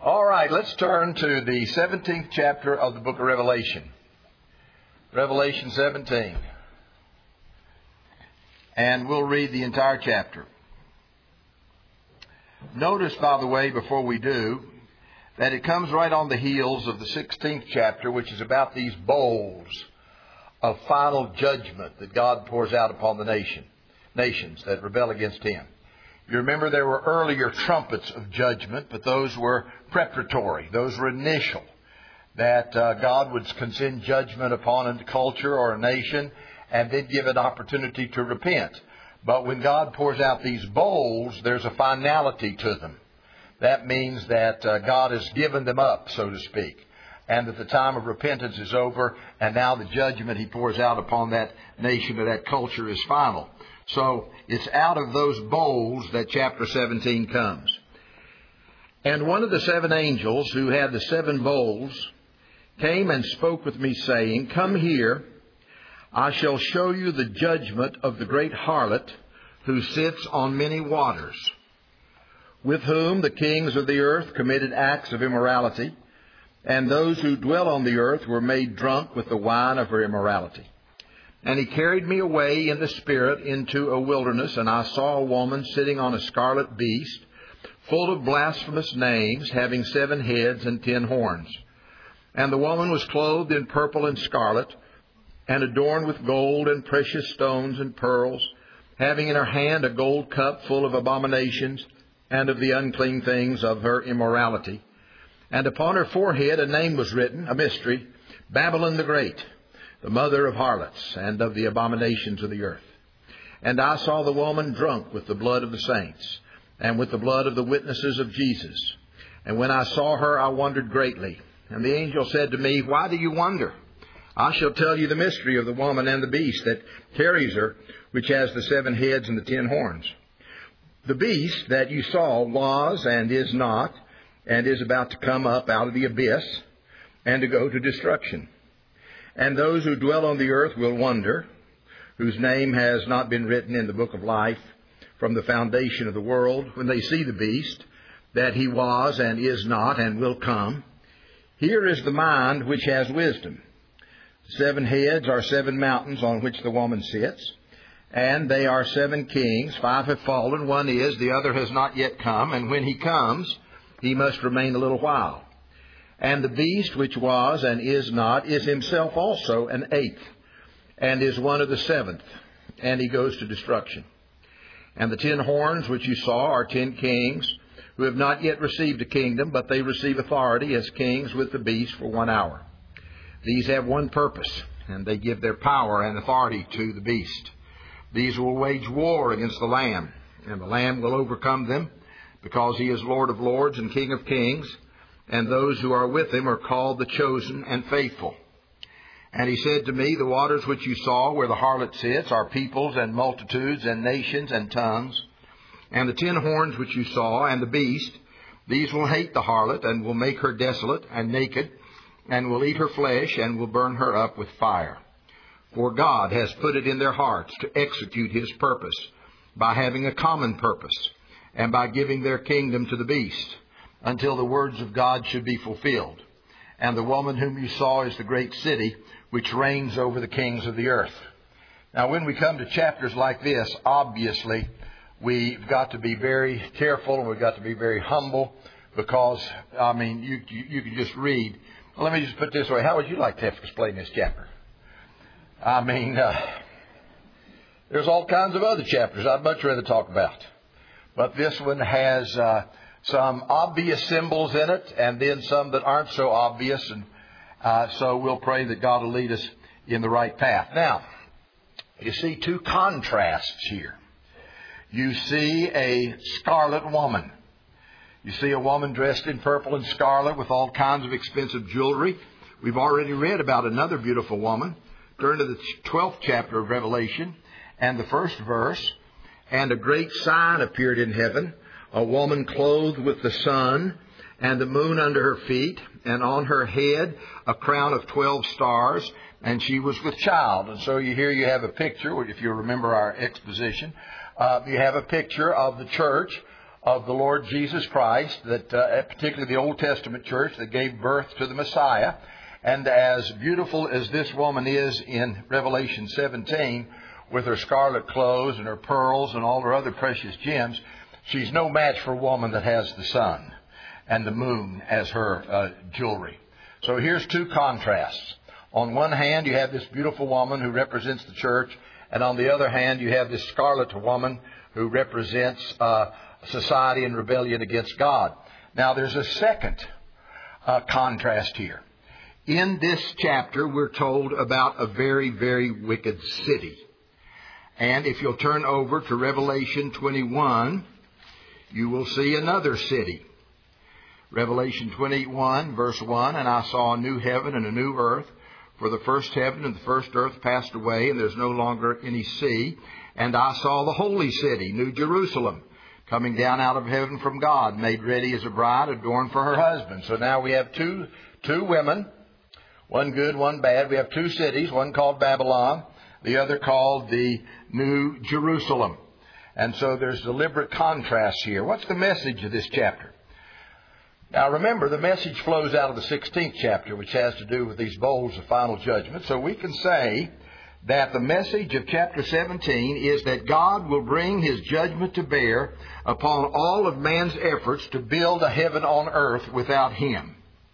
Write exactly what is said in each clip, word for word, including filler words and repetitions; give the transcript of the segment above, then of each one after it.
All right, let's turn to the seventeenth chapter of the book of Revelation. Revelation seventeen. And we'll read the entire chapter. Notice, by the way, before we do, that it comes right on the heels of the sixteenth chapter, which is about these bowls of final judgment that God pours out upon the nation, nations that rebel against Him. You remember there were earlier trumpets of judgment, but those were preparatory. Those were initial. That uh, God would send judgment upon a culture or a nation and then give an opportunity to repent. But when God pours out these bowls, there's a finality to them. That means that uh, God has given them up, so to speak, and that the time of repentance is over, and now the judgment He pours out upon that nation or that culture is final. So it's out of those bowls that chapter seventeen comes. And one of the seven angels who had the seven bowls came and spoke with me, saying, Come here, I shall show you the judgment of the great harlot who sits on many waters, with whom the kings of the earth committed acts of immorality, and those who dwell on the earth were made drunk with the wine of her immorality. And He carried me away in the Spirit into a wilderness, and I saw a woman sitting on a scarlet beast, full of blasphemous names, having seven heads and ten horns. And the woman was clothed in purple and scarlet, and adorned with gold and precious stones and pearls, having in her hand a gold cup full of abominations and of the unclean things of her immorality. And upon her forehead a name was written, a mystery, Babylon the Great, the mother of harlots and of the abominations of the earth. And I saw the woman drunk with the blood of the saints, and with the blood of the witnesses of Jesus. And when I saw her, I wondered greatly. And the angel said to me, Why do you wonder? I shall tell you the mystery of the woman and the beast that carries her, which has the seven heads and the ten horns. The beast that you saw was and is not, and is about to come up out of the abyss, and to go to destruction. And those who dwell on the earth will wonder, whose name has not been written in the book of life from the foundation of the world, when they see the beast, that he was and is not and will come. Here is the mind which has wisdom. Seven heads are seven mountains on which the woman sits, and they are seven kings. Five have fallen, one is, the other has not yet come, and when he comes, he must remain a little while. And the beast which was and is not is himself also an eighth, and is one of the seventh, and he goes to destruction. And the ten horns which you saw are ten kings, who have not yet received a kingdom, but they receive authority as kings with the beast for one hour. These have one purpose, and they give their power and authority to the beast. These will wage war against the Lamb, and the Lamb will overcome them, because He is Lord of lords and King of kings, and those who are with Him are called the chosen and faithful. And He said to me, The waters which you saw where the harlot sits are peoples and multitudes and nations and tongues. And the ten horns which you saw and the beast, these will hate the harlot and will make her desolate and naked, and will eat her flesh and will burn her up with fire. For God has put it in their hearts to execute His purpose by having a common purpose, and by giving their kingdom to the beast, until the words of God should be fulfilled. And the woman whom you saw is the great city, which reigns over the kings of the earth. Now, when we come to chapters like this, obviously, we've got to be very careful and we've got to be very humble, because, I mean, you, you, you can just read. Well, let me just put it this way. How would you like to have to explain this chapter? I mean, uh, there's all kinds of other chapters I'd much rather talk about. But this one has uh, some obvious symbols in it, and then some that aren't so obvious. And uh, so we'll pray that God will lead us in the right path. Now, you see two contrasts here. You see a scarlet woman. You see a woman dressed in purple and scarlet with all kinds of expensive jewelry. We've already read about another beautiful woman. Turn to the twelfth chapter of Revelation and the first verse. And a great sign appeared in heaven, a woman clothed with the sun and the moon under her feet, and on her head a crown of twelve stars, and she was with child. And so you here you have a picture, if you remember our exposition, uh, you have a picture of the church of the Lord Jesus Christ, that uh, particularly the Old Testament church that gave birth to the Messiah. And as beautiful as this woman is in Revelation seventeen, with her scarlet clothes and her pearls and all her other precious gems, she's no match for a woman that has the sun and the moon as her uh, jewelry. So here's two contrasts. On one hand, you have this beautiful woman who represents the church, and on the other hand, you have this scarlet woman who represents uh, society in rebellion against God. Now, there's a second uh, contrast here. In this chapter, we're told about a very, very wicked city. And if you'll turn over to Revelation twenty-one, you will see another city. Revelation twenty-one, verse one, "And I saw a new heaven and a new earth, for the first heaven and the first earth passed away, and there's no longer any sea. And I saw the holy city, New Jerusalem, coming down out of heaven from God, made ready as a bride adorned for her husband." So now we have two, two women, one good, one bad. We have two cities, one called Babylon, the other called the New Jerusalem. And so there's deliberate contrast here. What's the message of this chapter? Now remember, the message flows out of the sixteenth chapter, which has to do with these bowls of final judgment. So we can say that the message of chapter seventeen is that God will bring His judgment to bear upon all of man's efforts to build a heaven on earth without Him.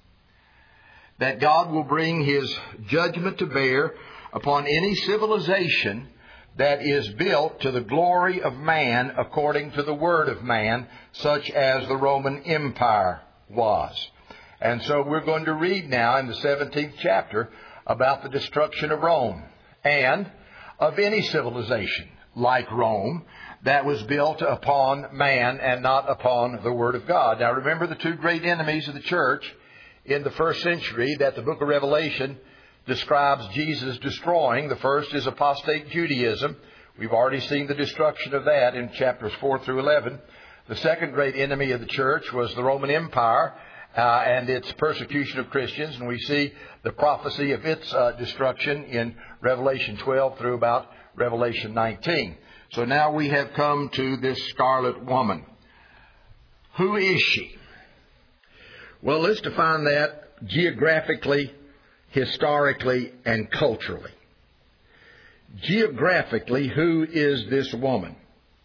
That God will bring His judgment to bear upon any civilization that is built to the glory of man according to the word of man, such as the Roman Empire was. And so we're going to read now in the seventeenth chapter about the destruction of Rome and of any civilization like Rome that was built upon man and not upon the Word of God. Now remember the two great enemies of the church in the first century that the book of Revelation describes Jesus destroying. The first is apostate Judaism. We've already seen the destruction of that in chapters four through eleven. The second great enemy of the church was the Roman Empire uh, and its persecution of Christians. And we see the prophecy of its uh, destruction in Revelation twelve through about Revelation nineteen. So now we have come to this scarlet woman. Who is she? Well, let's define that geographically, historically, and culturally. Geographically, who is this woman?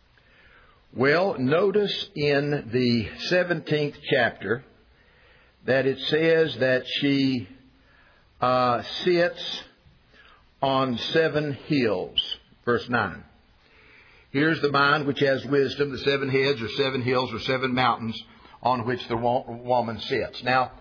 Well, notice in the seventeenth chapter that it says that she uh, sits on seven hills. Verse nine. Here's the mind which has wisdom. The seven heads or seven hills or seven mountains on which the woman sits. Now,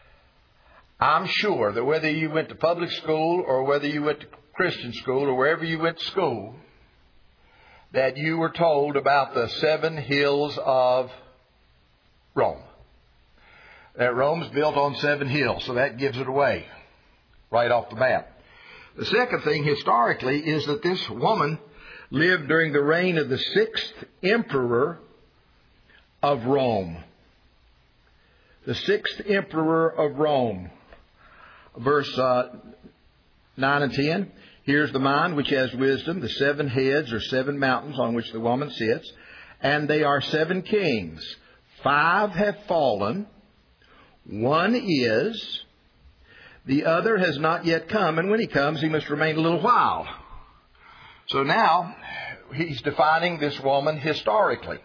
I'm sure that whether you went to public school or whether you went to Christian school or wherever you went to school, that you were told about the seven hills of Rome. That Rome's built on seven hills, so that gives it away right off the bat. The second thing historically is that this woman lived during the reign of the sixth emperor of Rome. The sixth emperor of Rome. Verse uh, nine and ten. Here's the mind which has wisdom. The seven heads are seven mountains on which the woman sits. And they are seven kings. Five have fallen. One is. The other has not yet come. And when he comes, he must remain a little while. So now, he's defining this woman historically.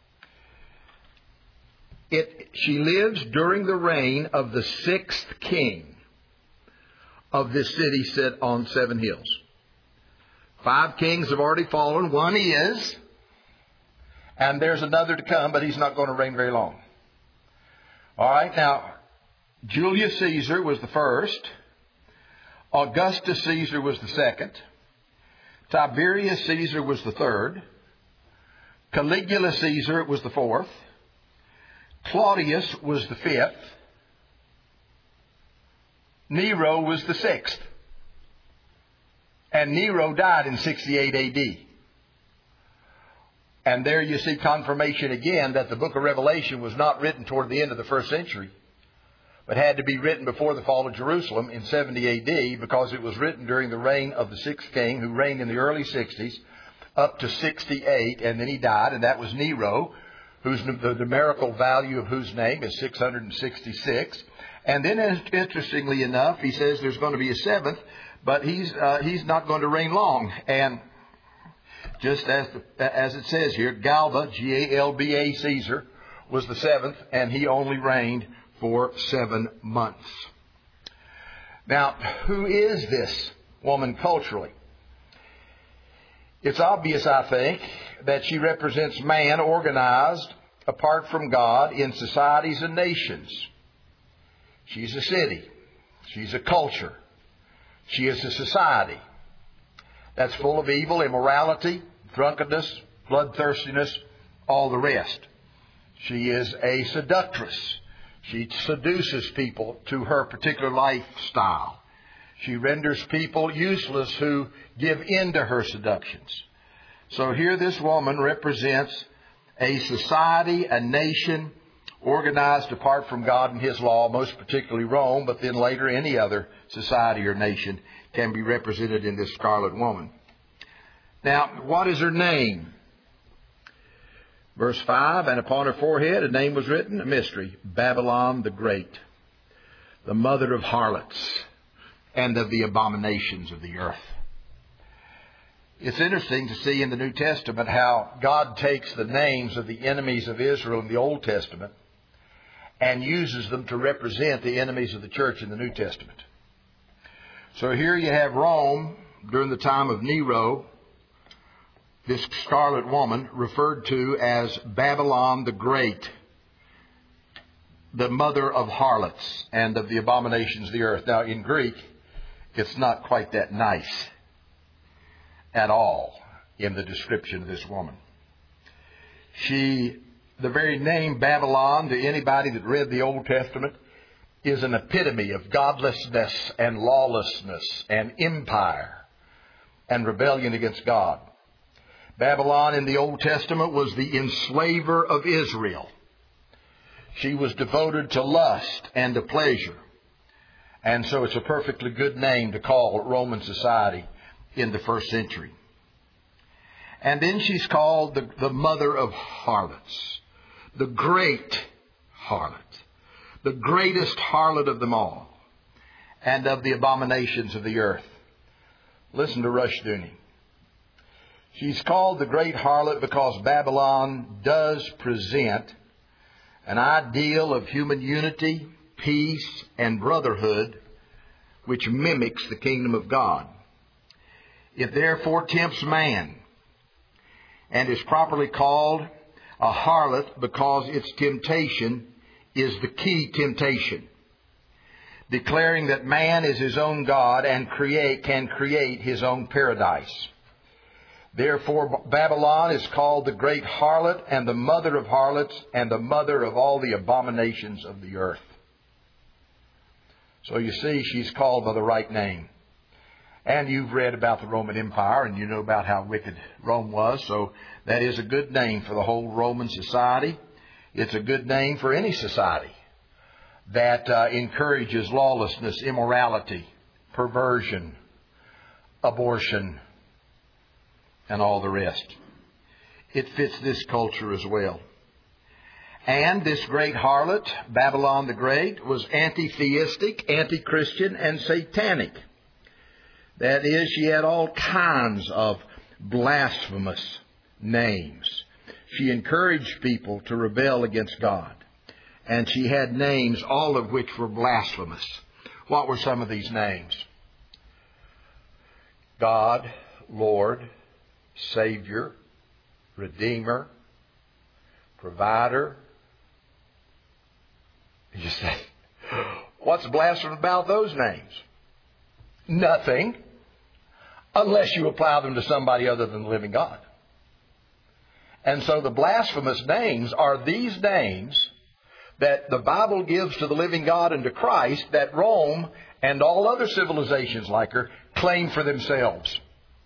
It, she lives during the reign of the sixth king of this city set on seven hills. Five kings have already fallen. One is. And there's another to come, but he's not going to reign very long. All right, now, Julius Caesar was the first. Augustus Caesar was the second. Tiberius Caesar was the third. Caligula Caesar was the fourth. Claudius was the fifth. Nero was the sixth. And Nero died in sixty-eight A D. And there you see confirmation again that the book of Revelation was not written toward the end of the first century, but had to be written before the fall of Jerusalem in seventy A D, because it was written during the reign of the sixth king, who reigned in the early sixties up to sixty-eight, and then he died, and that was Nero, whose the numerical value of whose name is six hundred sixty-six. And then, interestingly enough, he says there's going to be a seventh, but he's uh, he's not going to reign long. And just as the, as it says here, Galba, G A L B A, Caesar, was the seventh, and he only reigned for seven months. Now, who is this woman culturally? It's obvious, I think, that she represents man organized apart from God in societies and nations. She's a city. She's a culture. She is a society that's full of evil, immorality, drunkenness, bloodthirstiness, all the rest. She is a seductress. She seduces people to her particular lifestyle. She renders people useless who give in to her seductions. So here this woman represents a society, a nation, organized apart from God and His law, most particularly Rome, but then later any other society or nation can be represented in this scarlet woman. Now, what is her name? Verse five, and upon her forehead a name was written, a mystery, Babylon the Great, the mother of harlots and of the abominations of the earth. It's interesting to see in the New Testament how God takes the names of the enemies of Israel in the Old Testament and uses them to represent the enemies of the church in the New Testament. So here you have Rome during the time of Nero, this scarlet woman referred to as Babylon the Great, the mother of harlots and of the abominations of the earth. Now in Greek, it's not quite that nice at all in the description of this woman. She, the very name Babylon, to anybody that read the Old Testament, is an epitome of godlessness and lawlessness and empire and rebellion against God. Babylon in the Old Testament was the enslaver of Israel. She was devoted to lust and to pleasure. And so it's a perfectly good name to call Roman society in the first century. And then she's called the, the mother of harlots, the great harlot, the greatest harlot of them all, and of the abominations of the earth. Listen to Rushdoony. She's called the great harlot because Babylon does present an ideal of human unity, peace, and brotherhood which mimics the kingdom of God. It therefore tempts man and is properly called a harlot because its temptation is the key temptation, declaring that man is his own God and create can create his own paradise. Therefore, Babylon is called the great harlot and the mother of harlots and the mother of all the abominations of the earth. So you see, she's called by the right name. And you've read about the Roman Empire and you know about how wicked Rome was. So that is a good name for the whole Roman society. It's a good name for any society that uh, encourages lawlessness, immorality, perversion, abortion, and all the rest. It fits this culture as well. And this great harlot, Babylon the Great, was anti-theistic, anti-Christian, and satanic. That is, she had all kinds of blasphemous names. She encouraged people to rebel against God. And she had names, all of which were blasphemous. What were some of these names? God, Lord, Savior, Redeemer, Provider. You say, what's blasphemous about those names? Nothing, unless you apply them to somebody other than the living God. And so the blasphemous names are these names that the Bible gives to the living God and to Christ that Rome and all other civilizations like her claim for themselves.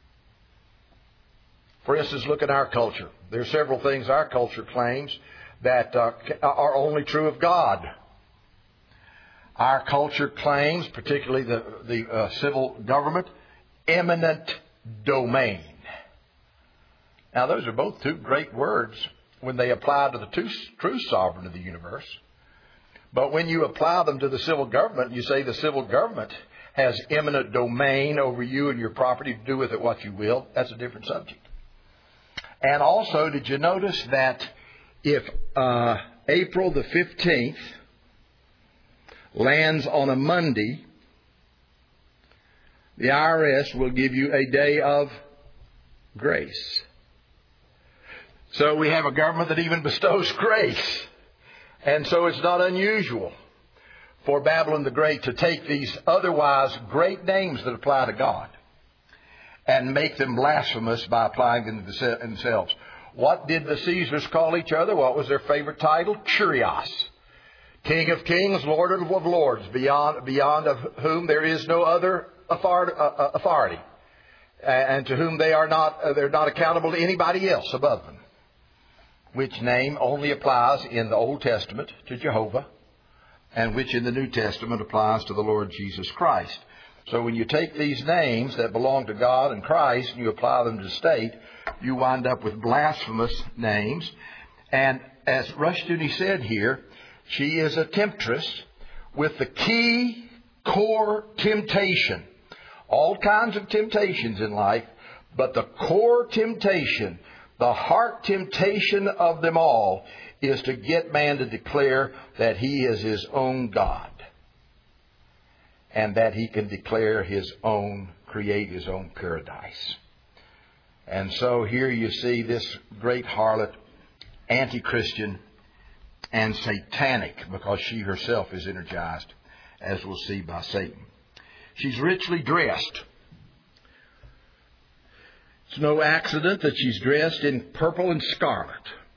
For instance, look at our culture. There are several things our culture claims that uh, are only true of God. Our culture claims, particularly the, the uh, civil government, eminent domain. Now, those are both two great words when they apply to the true, true sovereign of the universe. But when you apply them to the civil government, you say the civil government has eminent domain over you and your property to do with it what you will. That's a different subject. And also, did you notice that if uh, April the fifteenth lands on a Monday, the I R S will give you a day of grace. So we have a government that even bestows grace. And so it's not unusual for Babylon the Great to take these otherwise great names that apply to God and make them blasphemous by applying them to themselves. What did the Caesars call each other? What was their favorite title? Kyrios. King of kings, Lord of lords, beyond, beyond of whom there is no other authority, and to whom they are not, they're not accountable to anybody else above them. Which name only applies in the Old Testament to Jehovah, and which in the New Testament applies to the Lord Jesus Christ. So when you take these names that belong to God and Christ and you apply them to the state, you wind up with blasphemous names. And as Rushdoony said here, she is a temptress with the key core temptation. All kinds of temptations in life, but the core temptation, the heart temptation of them all, is to get man to declare that he is his own God. And that he can declare his own, create his own paradise. And so here you see this great harlot, anti-Christian and satanic, because she herself is energized, as we'll see, by Satan. She's richly dressed. It's no accident that she's dressed in purple and scarlet.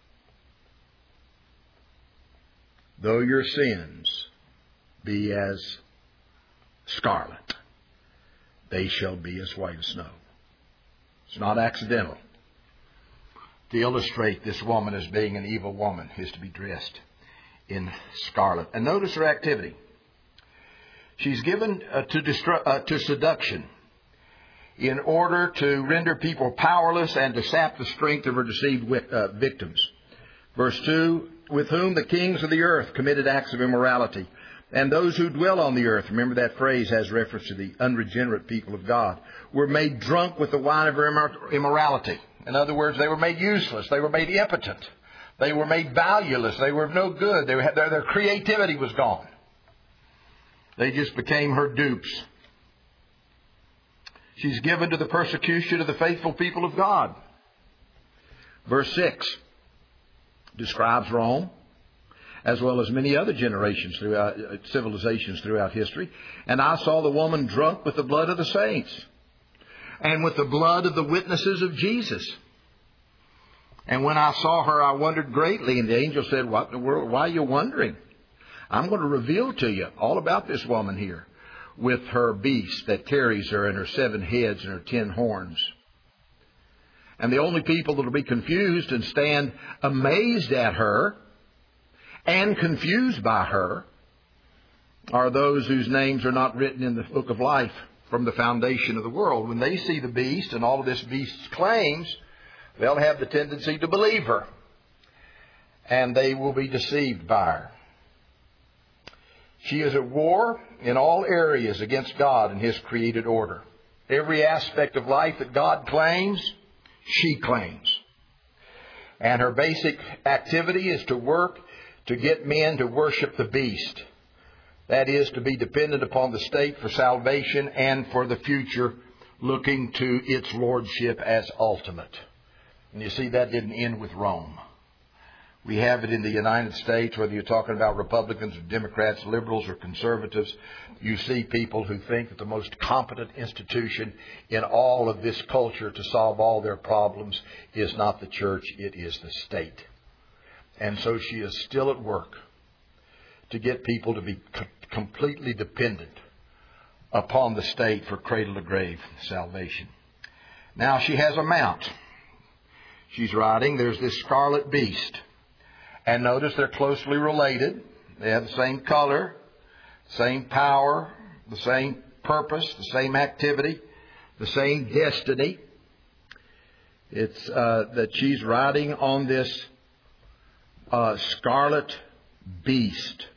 Though your sins be as scarlet, they shall be as white as snow. It's not accidental. To illustrate this woman as being an evil woman is to be dressed in scarlet. And notice her activity. She's given uh, to, destru- uh, to seduction in order to render people powerless and to sap the strength of her deceived wi- uh, victims. Verse two, with whom the kings of the earth committed acts of immorality, and those who dwell on the earth, remember that phrase has reference to the unregenerate people of God, were made drunk with the wine of her immorality. In other words, they were made useless. They were made impotent. They were made valueless. They were of no good. They were, their, their creativity was gone. They just became her dupes. She's given to the persecution of the faithful people of God. Verse six describes Rome, as well as many other generations throughout, civilizations throughout history. And I saw the woman drunk with the blood of the saints and with the blood of the witnesses of Jesus. And when I saw her, I wondered greatly. And the angel said, what in the world? Why are you wondering? I'm going to reveal to you all about this woman here with her beast that carries her and her seven heads and her ten horns. And the only people that will be confused and stand amazed at her and confused by her are those whose names are not written in the book of life from the foundation of the world. When they see the beast and all of this beast's claims, they'll have the tendency to believe her. And they will be deceived by her. She is at war in all areas against God and His created order. Every aspect of life that God claims, she claims. And her basic activity is to work to get men to worship the beast. That is, to be dependent upon the state for salvation and for the future, looking to its lordship as ultimate. And you see, that didn't end with Rome. We have it in the United States, whether you're talking about Republicans or Democrats, liberals or conservatives. You see people who think that the most competent institution in all of this culture to solve all their problems is not the church, it is the state. And so she is still at work to get people to be co- completely dependent upon the state for cradle to grave salvation. Now she has a mount. She's riding. There's this scarlet beast. And notice they're closely related. They have the same color, same power, the same purpose, the same activity, the same destiny. It's uh, that she's riding on this a scarlet beast.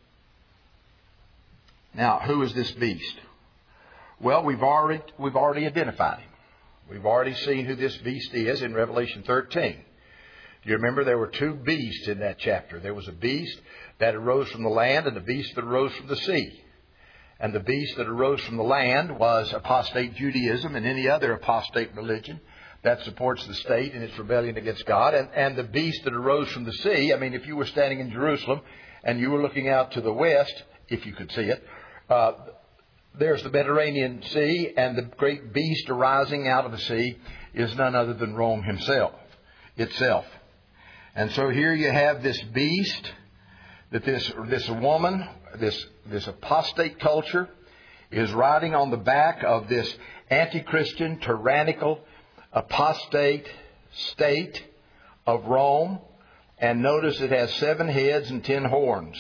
Now, who is this beast? Well, we've already, we've already identified him. We've already seen who this beast is in Revelation thirteen. Do you remember there were two beasts in that chapter? There was a beast that arose from the land and a beast that arose from the sea. And the beast that arose from the land was apostate Judaism and any other apostate religion that supports the state in its rebellion against God. And, and the beast that arose from the sea, I mean, if you were standing in Jerusalem and you were looking out to the west, if you could see it, uh, there's the Mediterranean Sea, and the great beast arising out of the sea is none other than Rome himself, itself. And so here you have this beast, that this this woman, this this apostate culture, is riding on the back of this anti-Christian, tyrannical, apostate state of Rome. And notice it has seven heads and ten horns.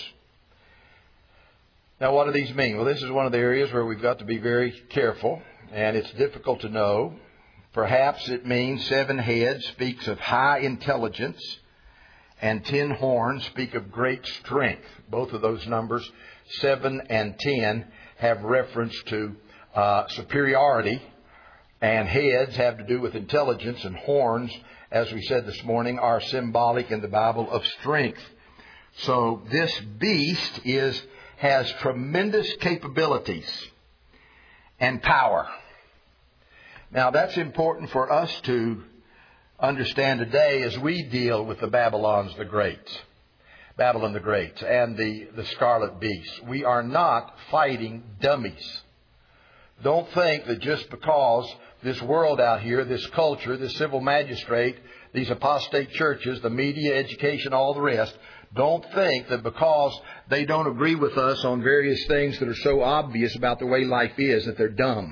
Now, what do these mean? Well, this is one of the areas where we've got to be very careful, and it's difficult to know. Perhaps it means seven heads speaks of high intelligence, and ten horns speak of great strength. Both of those numbers, seven and ten, have reference to uh, superiority, and heads have to do with intelligence, and horns, as we said this morning, are symbolic in the Bible of strength. So this beast is has tremendous capabilities and power. Now, that's important for us to understand today as we deal with the Babylons the Greats, Babylon the Great, and the, the Scarlet Beast. We are not fighting dummies. Don't think that just because this world out here, this culture, this civil magistrate, these apostate churches, the media, education, all the rest, don't think that because they don't agree with us on various things that are so obvious about the way life is that they're dumb.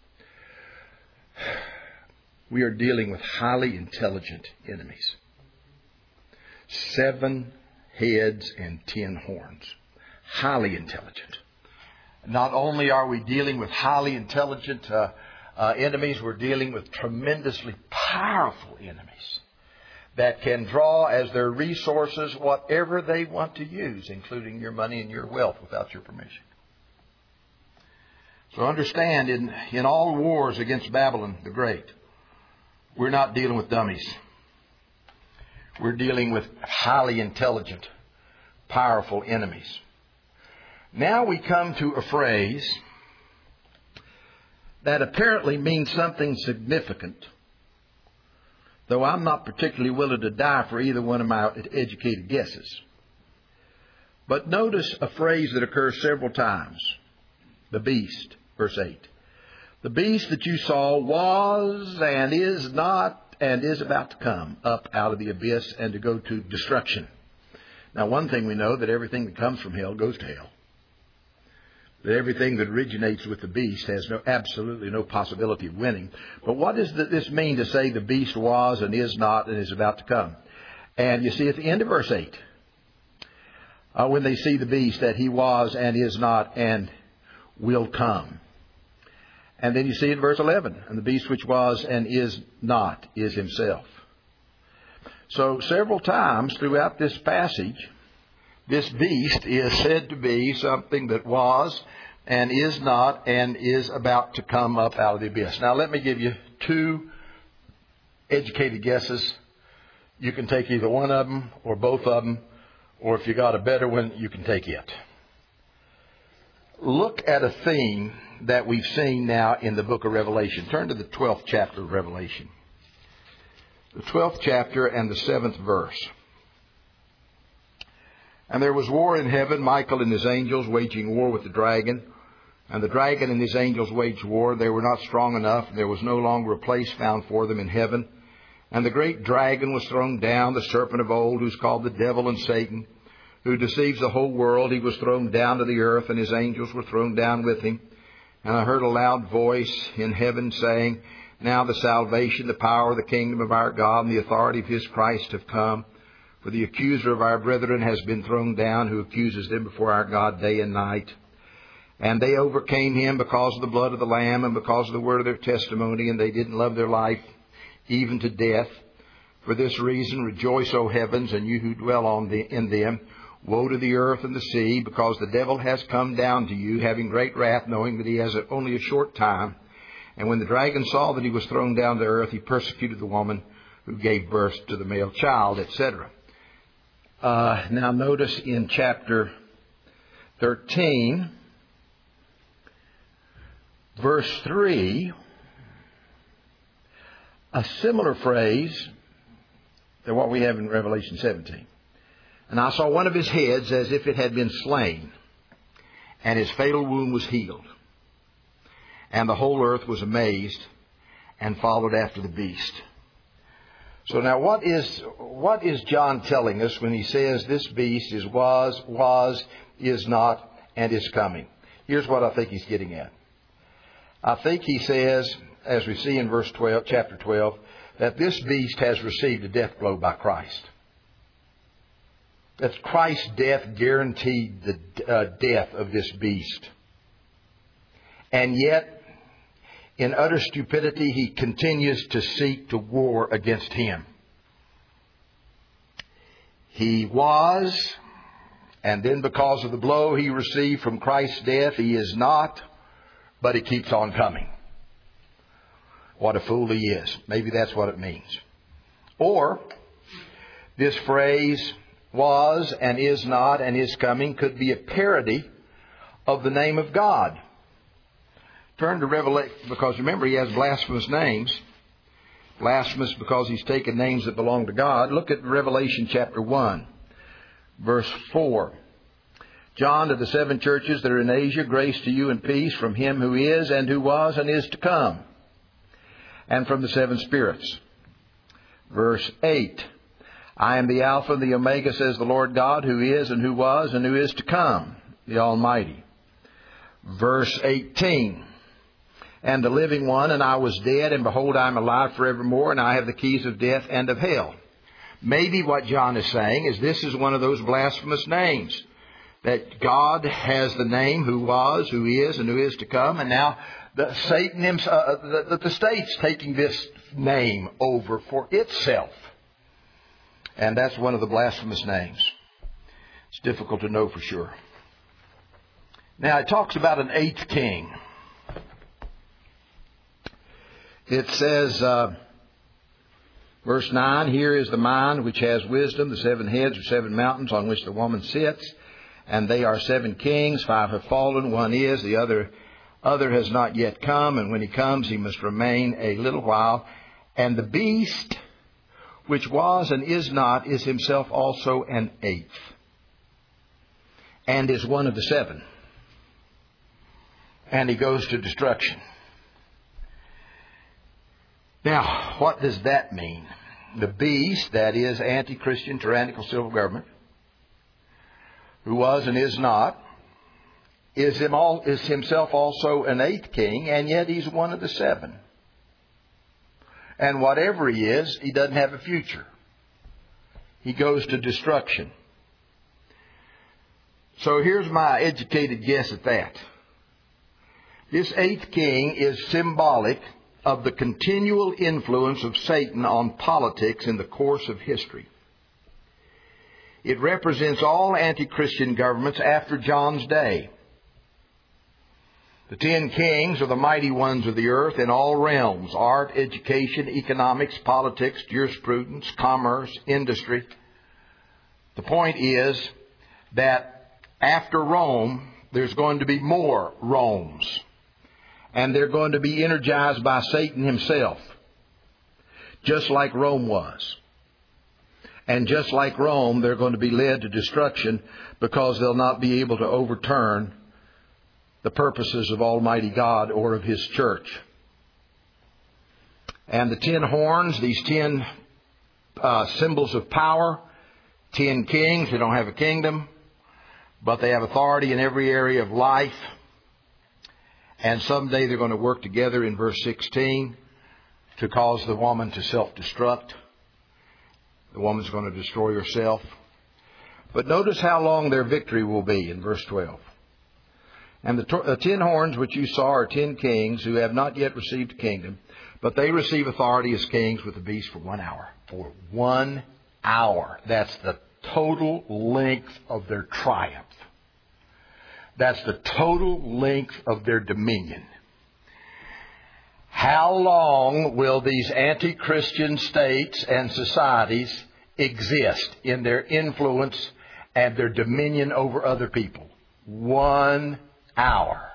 We are dealing with highly intelligent enemies. Seven heads and ten horns. Highly intelligent. Not only are we dealing with highly intelligent uh, uh, enemies, we're dealing with tremendously powerful enemies that can draw as their resources whatever they want to use, including your money and your wealth without your permission. So understand, in, in all wars against Babylon the Great, we're not dealing with dummies. We're dealing with highly intelligent, powerful enemies. Now we come to a phrase that apparently means something significant, though I'm not particularly willing to die for either one of my educated guesses. But notice a phrase that occurs several times. The beast, verse eight. The beast that you saw was and is not and is about to come up out of the abyss and to go to destruction. Now, one thing we know, that everything that comes from hell goes to hell. That everything that originates with the beast has no, absolutely no possibility of winning. But what does this mean to say the beast was and is not and is about to come? And you see at the end of verse eight, uh, when they see the beast, that he was and is not and will come. And then you see in verse eleven, and the beast which was and is not is himself. So several times throughout this passage, this beast is said to be something that was and is not and is about to come up out of the abyss. Now let me give you two educated guesses. You can take either one of them or both of them, or if you got a better one, you can take it. Look at a theme that we've seen now in the book of Revelation. Turn to the twelfth chapter of Revelation. The twelfth chapter and the seventh verse. And there was war in heaven, Michael and his angels waging war with the dragon. And the dragon and his angels waged war. They were not strong enough. There was no longer a place found for them in heaven. And the great dragon was thrown down, the serpent of old, who's called the devil and Satan, who deceives the whole world. He was thrown down to the earth, and his angels were thrown down with him. And I heard a loud voice in heaven saying, Now the salvation, the power, the kingdom of our God, and the authority of his Christ have come. For the accuser of our brethren has been thrown down, who accuses them before our God day and night. And they overcame him because of the blood of the Lamb and because of the word of their testimony, and they didn't love their life even to death. For this reason, rejoice, O heavens, and you who dwell on the, in them. Woe to the earth and the sea, because the devil has come down to you, having great wrath, knowing that he has only a short time. And when the dragon saw that he was thrown down to earth, he persecuted the woman who gave birth to the male child, et cetera. Uh, now notice in chapter thirteen, verse three, a similar phrase than what we have in Revelation seventeen. And I saw one of his heads as if it had been slain, and his fatal wound was healed. And the whole earth was amazed and followed after the beast. So now what is what is John telling us when he says this beast is was, was, is not, and is coming? Here's what I think he's getting at. I think he says, as we see in verse twelve, chapter twelve, that this beast has received a death blow by Christ. That Christ's death guaranteed the uh, death of this beast. And yet, in utter stupidity, he continues to seek to war against him. He was, and then because of the blow he received from Christ's death, he is not, but he keeps on coming. What a fool he is. Maybe that's what it means. Or, this phrase, was and is not and is coming, could be a parody of the name of God. Turn to Revelation, because remember he has blasphemous names. Blasphemous because he's taken names that belong to God. Look at Revelation chapter one, verse four. John, to the seven churches that are in Asia, grace to you and peace from him who is and who was and is to come, and from the seven spirits. Verse eight. I am the Alpha and the Omega, says the Lord God, who is and who was and who is to come, the Almighty. Verse eighteen. And the living one, and I was dead, and behold, I am alive forevermore, and I have the keys of death and of hell. Maybe what John is saying is this is one of those blasphemous names. That God has the name who was, who is, and who is to come, and now the Satan himself, uh, the, the state's taking this name over for itself. And that's one of the blasphemous names. It's difficult to know for sure. Now, it talks about an eighth king. It says, uh, verse nine, here is the mind which has wisdom. The seven heads are seven mountains on which the woman sits. And they are seven kings. Five have fallen. One is. The other, other has not yet come. And when he comes, he must remain a little while. And the beast, which was and is not, is himself also an eighth, and is one of the seven. And he goes to destruction. Now, what does that mean? The beast, that is anti-Christian, tyrannical civil government, who was and is not, is, him all, is himself also an eighth king, and yet he's one of the seven. And whatever he is, he doesn't have a future. He goes to destruction. So here's my educated guess at that. This eighth king is symbolic of the continual influence of Satan on politics in the course of history. It represents all anti-Christian governments after John's day. The ten kings are the mighty ones of the earth in all realms: art, education, economics, politics, jurisprudence, commerce, industry. The point is that after Rome, there's going to be more Romes. And they're going to be energized by Satan himself, just like Rome was. And just like Rome, they're going to be led to destruction because they'll not be able to overturn the purposes of Almighty God or of His church. And the ten horns, these ten uh, symbols of power, ten kings, they don't have a kingdom, but they have authority in every area of life. And someday they're going to work together in verse sixteen to cause the woman to self-destruct. The woman's going to destroy herself. But notice how long their victory will be in verse twelve. And the, to- the ten horns which you saw are ten kings who have not yet received a kingdom, But they receive authority as kings with the beast for one hour. For one hour. That's the total length of their triumph. That's the total length of their dominion. How long will these anti-Christian states and societies exist in their influence and their dominion over other people? One hour.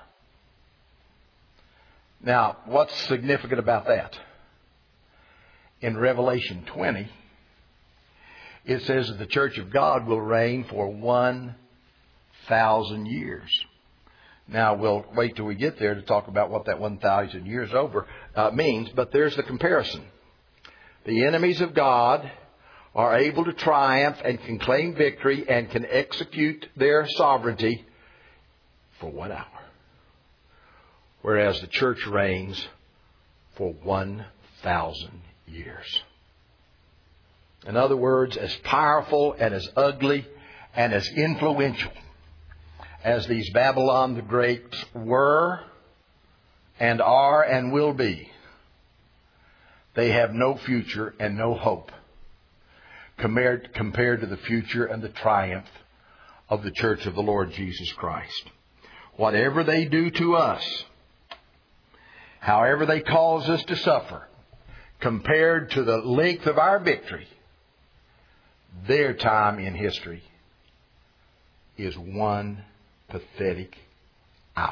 Now, what's significant about that? In Revelation twenty, it says that the church of God will reign for one thousand years. Now, we'll wait till we get there to talk about what that one thousand years over uh, means, but there's the comparison. The enemies of God are able to triumph and can claim victory and can execute their sovereignty for one hour. Whereas the church reigns for one thousand years. In other words, as powerful and as ugly and as influential as these Babylon the Greats were and are and will be, they have no future and no hope compared, compared to the future and the triumph of the church of the Lord Jesus Christ. Whatever they do to us, however they cause us to suffer, compared to the length of our victory, their time in history is one pathetic hour.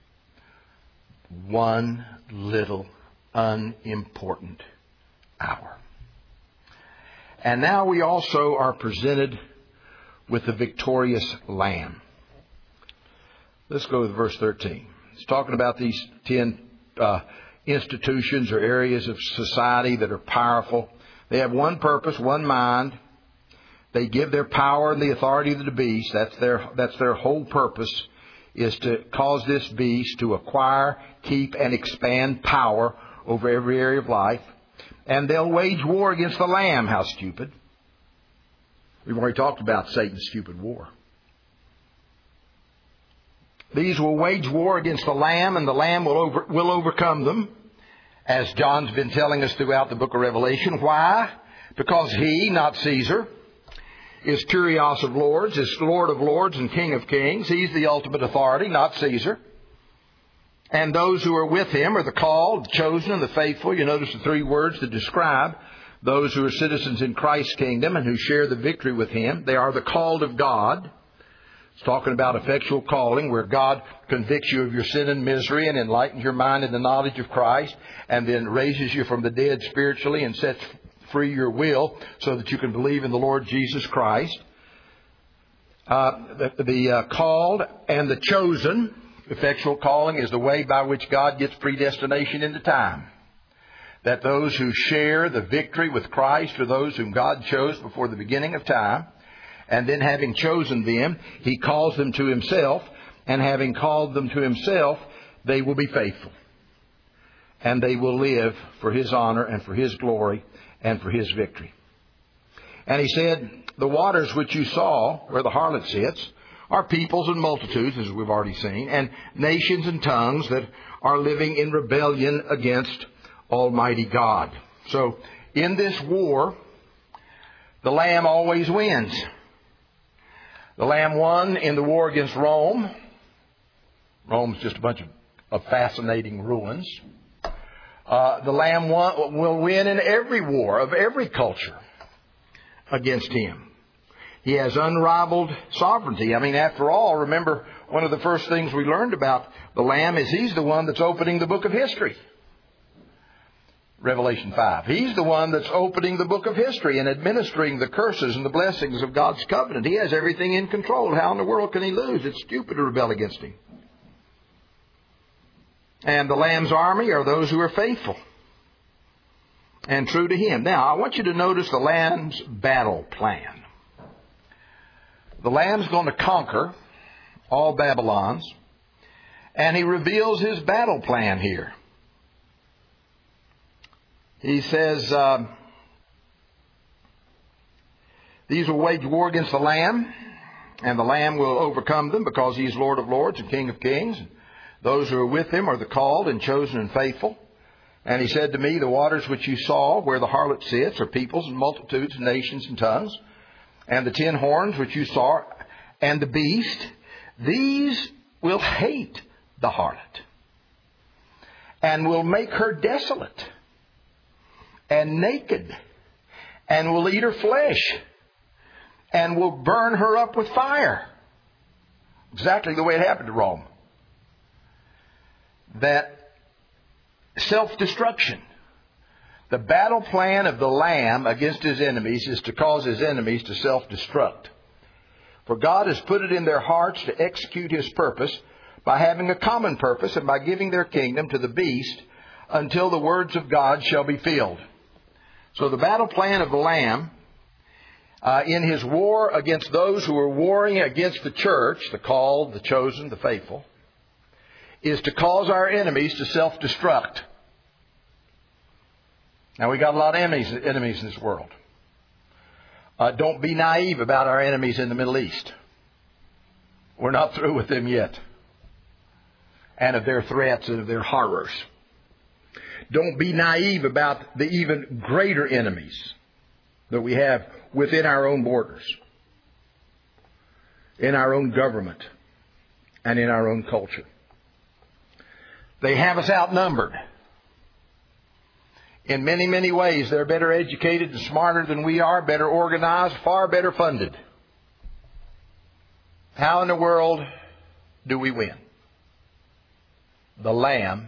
One little unimportant hour. And now we also are presented with the victorious Lamb. Let's go to verse thirteen. It's talking about these ten uh, institutions or areas of society that are powerful. They have one purpose, one mind. They give their power and the authority to the beast. That's their, that's their whole purpose, is to cause this beast to acquire, keep, and expand power over every area of life. And they'll wage war against the Lamb. How stupid. We've already talked about Satan's stupid war. These will wage war against the Lamb, and the Lamb will over, will overcome them, as John's been telling us throughout the book of Revelation. Why? Because he, not Caesar, is Kyrios of Lords, is Lord of Lords and King of Kings. He's the ultimate authority, not Caesar. And those who are with him are the called, the chosen, and the faithful. You notice the three words that describe those who are citizens in Christ's kingdom and who share the victory with him. They are the called of God. It's talking about effectual calling, where God convicts you of your sin and misery and enlightens your mind in the knowledge of Christ, and then raises you from the dead spiritually and sets free your will so that you can believe in the Lord Jesus Christ. Uh, the the uh, called and the chosen. Effectual calling is the way by which God gets predestination into time. That those who share the victory with Christ are those whom God chose before the beginning of time. And then having chosen them, he calls them to himself. And having called them to himself, they will be faithful. And they will live for his honor and for his glory and for his victory. And he said, the waters which you saw, where the harlot sits, are peoples and multitudes, as we've already seen, and nations and tongues that are living in rebellion against Almighty God. So, in this war, the Lamb always wins. The Lamb won in the war against Rome. Rome's just a bunch of, of fascinating ruins. Uh, the Lamb won, will win in every war of every culture against him. He has unrivaled sovereignty. I mean, after all, remember, one of the first things we learned about the Lamb is he's the one that's opening the book of history. Revelation five. He's the one that's opening the book of history and administering the curses and the blessings of God's covenant. He has everything in control. How in the world can he lose? It's stupid to rebel against him. And the Lamb's army are those who are faithful and true to him. Now, I want you to notice the Lamb's battle plan. The Lamb's going to conquer all Babylons, and he reveals his battle plan here. He says, uh, these will wage war against the Lamb, and the Lamb will overcome them because he is Lord of Lords and King of Kings. Those who are with him are the called and chosen and faithful. And he said to me, the waters which you saw, where the harlot sits, are peoples and multitudes and nations and tongues. And the ten horns which you saw, and the beast, these will hate the harlot, and will make her desolate and naked, and will eat her flesh, and will burn her up with fire. Exactly the way it happened to Rome. That self-destruction. The battle plan of the Lamb against his enemies is to cause his enemies to self-destruct. For God has put it in their hearts to execute his purpose by having a common purpose and by giving their kingdom to the beast until the words of God shall be filled. So the battle plan of the Lamb uh, in his war against those who are warring against the church, the called, the chosen, the faithful, is to cause our enemies to self-destruct. Now, we got a lot of enemies, enemies in this world. Uh, don't be naive about our enemies in the Middle East. We're not through with them yet. And of their threats and of their horrors. Don't be naive about the even greater enemies that we have within our own borders, in our own government, and in our own culture. They have us outnumbered. In many, many ways, they're better educated and smarter than we are, better organized, far better funded. How in the world do we win? The Lamb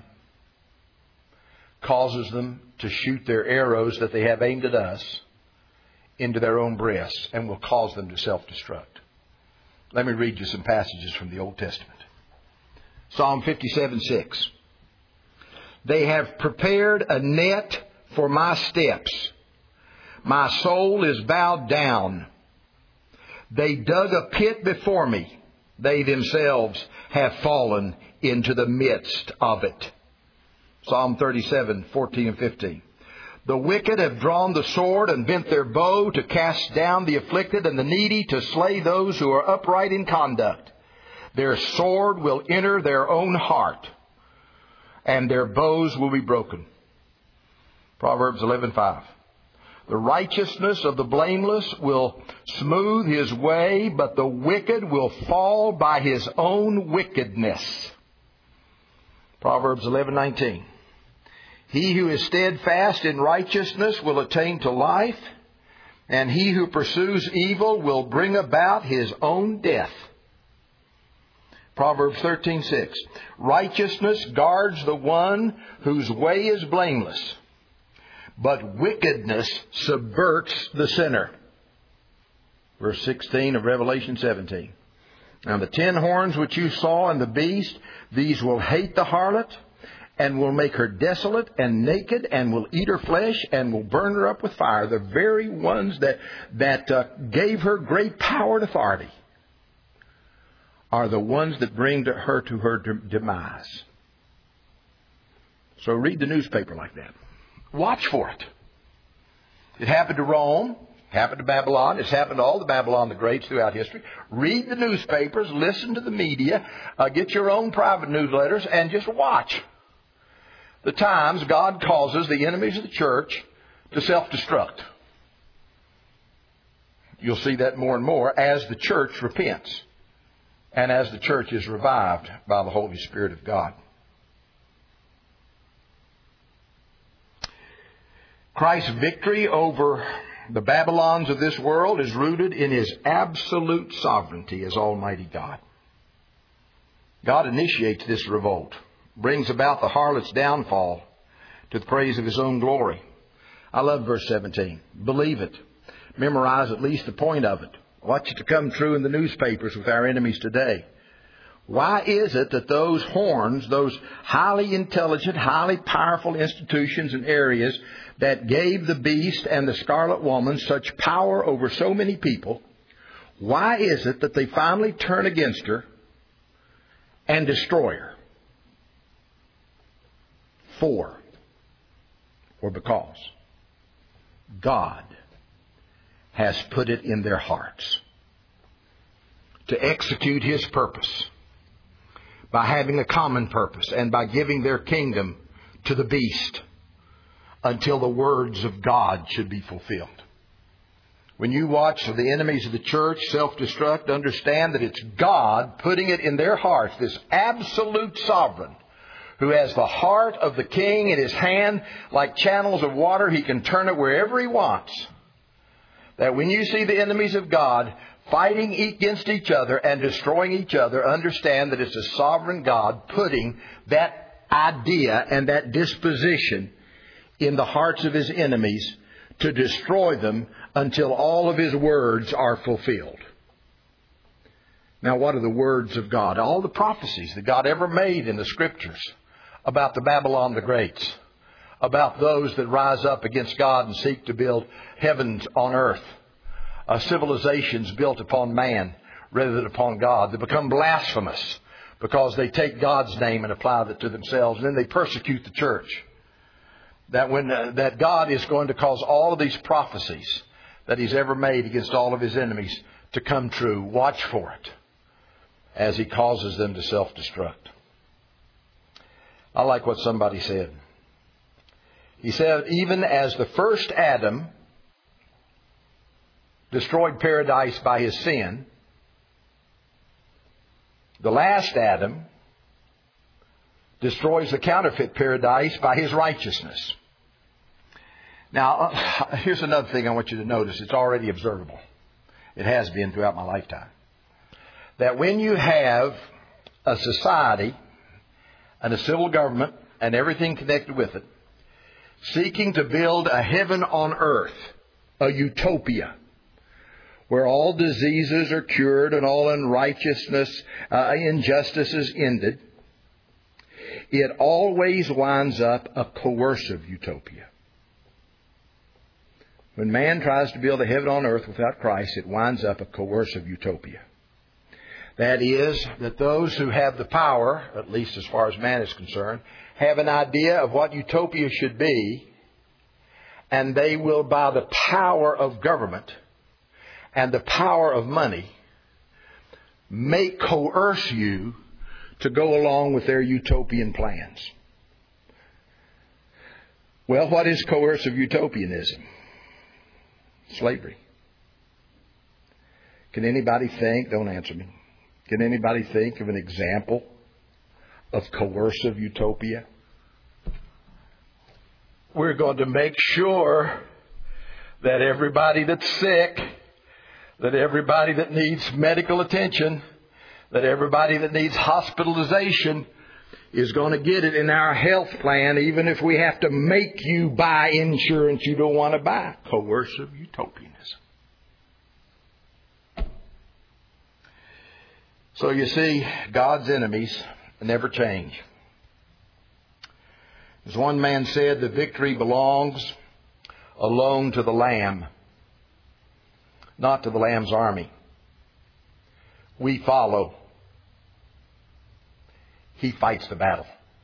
causes them to shoot their arrows that they have aimed at us into their own breasts and will cause them to self-destruct. Let me read you some passages from the Old Testament. Psalm fifty-seven six. They have prepared a net for my steps. My soul is bowed down. They dug a pit before me. They themselves have fallen into the midst of it. Psalm thirty-seven fourteen and fifteen. The wicked have drawn the sword and bent their bow to cast down the afflicted and the needy, to slay those who are upright in conduct. Their sword will enter their own heart, and their bows will be broken. Proverbs eleven five. The righteousness of the blameless will smooth his way, but the wicked will fall by his own wickedness. Proverbs eleven nineteen. He who is steadfast in righteousness will attain to life, and he who pursues evil will bring about his own death. Proverbs thirteen six. Righteousness guards the one whose way is blameless, but wickedness subverts the sinner. Verse sixteen of Revelation seventeen. Now the ten horns which you saw in the beast, these will hate the harlot, and will make her desolate and naked, and will eat her flesh, and will burn her up with fire. The very ones that, that uh, gave her great power and authority are the ones that bring to her to her demise. So read the newspaper like that. Watch for it. It happened to Rome. Happened to Babylon. It's happened to all the Babylon the Greats throughout history. Read the newspapers. Listen to the media. Uh, get your own private newsletters and just watch the times God causes the enemies of the church to self-destruct. You'll see that more and more as the church repents and as the church is revived by the Holy Spirit of God. Christ's victory over the Babylons of this world is rooted in His absolute sovereignty as Almighty God. God initiates this revolt, brings about the harlot's downfall to the praise of His own glory. I love verse seventeen. Believe it. Memorize at least the point of it. Watch it to come true in the newspapers with our enemies today. Why is it that those horns, those highly intelligent, highly powerful institutions and areas that gave the beast and the scarlet woman such power over so many people, why is it that they finally turn against her and destroy her? For, or because, God has put it in their hearts to execute His purpose by having a common purpose and by giving their kingdom to the beast until the words of God should be fulfilled. When you watch the enemies of the church self-destruct, understand that it's God putting it in their hearts, this absolute sovereign who has the heart of the king in his hand like channels of water. He can turn it wherever he wants. That when you see the enemies of God fighting against each other and destroying each other, understand that it's a sovereign God putting that idea and that disposition in the hearts of His enemies to destroy them until all of His words are fulfilled. Now, what are the words of God? All the prophecies that God ever made in the Scriptures about the Babylon the Greats, about those that rise up against God and seek to build heavens on earth, uh, civilizations built upon man rather than upon God, that become blasphemous because they take God's name and apply that to themselves, and then they persecute the church. That when uh, that God is going to cause all of these prophecies that He's ever made against all of His enemies to come true. Watch for it as He causes them to self-destruct. I like what somebody said. He said, even as the first Adam destroyed paradise by his sin, the last Adam destroys the counterfeit paradise by his righteousness. Now, here's another thing I want you to notice. It's already observable. It has been throughout my lifetime. That when you have a society and a civil government and everything connected with it, seeking to build a heaven on earth, a utopia, where all diseases are cured and all unrighteousness, uh, injustice is ended, it always winds up a coercive utopia. When man tries to build a heaven on earth without Christ, it winds up a coercive utopia. That is, that those who have the power, at least as far as man is concerned, have an idea of what utopia should be, and they will, by the power of government and the power of money, make coerce you to go along with their utopian plans. Well, what is coercive utopianism? Slavery. Can anybody think, don't answer me, can anybody think of an example of coercive utopia? We're going to make sure that everybody that's sick, that everybody that needs medical attention, that everybody that needs hospitalization is going to get it in our health plan, even if we have to make you buy insurance you don't want to buy. Coercive utopianism. So you see, God's enemies never change. As one man said, the victory belongs alone to the Lamb, not to the Lamb's army. We follow. He fights the battle.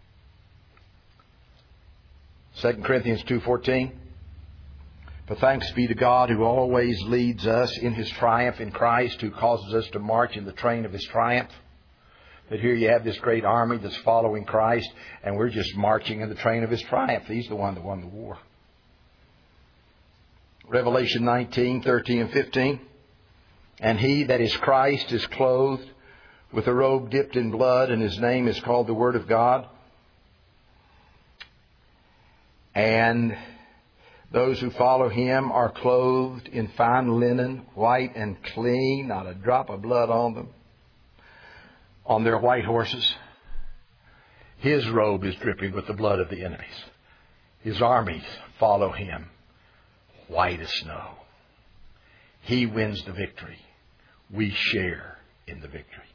Second Corinthians two fourteen. But thanks be to God who always leads us in His triumph in Christ, who causes us to march in the train of His triumph. That here you have this great army that's following Christ, and we're just marching in the train of His triumph. He's the one that won the war. Revelation nineteen, thirteen and fifteen. And He, that is Christ, is clothed with a robe dipped in blood, and His name is called the Word of God. And those who follow Him are clothed in fine linen, white and clean, not a drop of blood on them, on their white horses. His robe is dripping with the blood of the enemies. His armies follow Him, white as snow. He wins the victory. We share in the victory.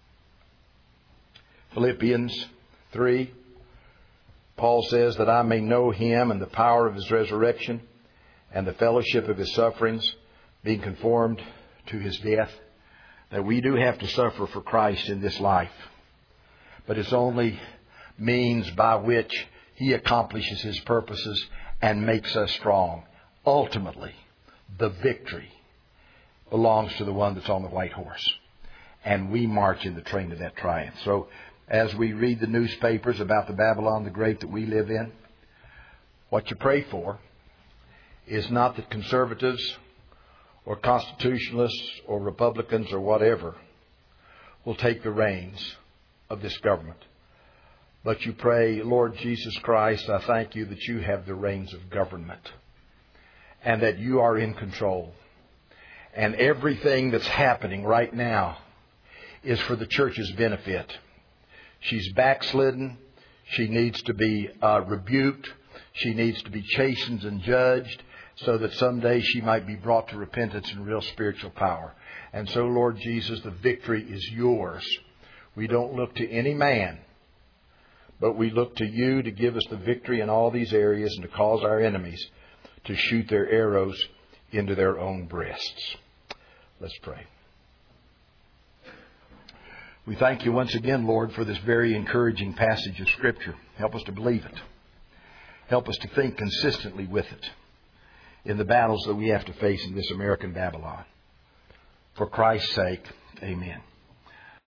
Philippians three, Paul says that I may know Him and the power of His resurrection and the fellowship of His sufferings, being conformed to His death. That we do have to suffer for Christ in this life. But it's only means by which He accomplishes His purposes and makes us strong. Ultimately, the victory belongs to the one that's on the white horse. And we march in the train of that triumph. So as we read the newspapers about the Babylon the Great that we live in, What you pray for is not that conservatives or constitutionalists or Republicans or whatever will take the reins of this government. But you pray, Lord Jesus Christ, I thank you that you have the reins of government and that you are in control. And everything that's happening right now is for the church's benefit. She's backslidden. She needs to be uh, rebuked. She needs to be chastened and judged so that someday she might be brought to repentance and real spiritual power. And so, Lord Jesus, the victory is yours. We don't look to any man, but we look to you to give us the victory in all these areas and to cause our enemies to shoot their arrows into their own breasts. Let's pray. We thank you once again, Lord, for this very encouraging passage of Scripture. Help us to believe it. Help us to think consistently with it in the battles that we have to face in this American Babylon. For Christ's sake, amen.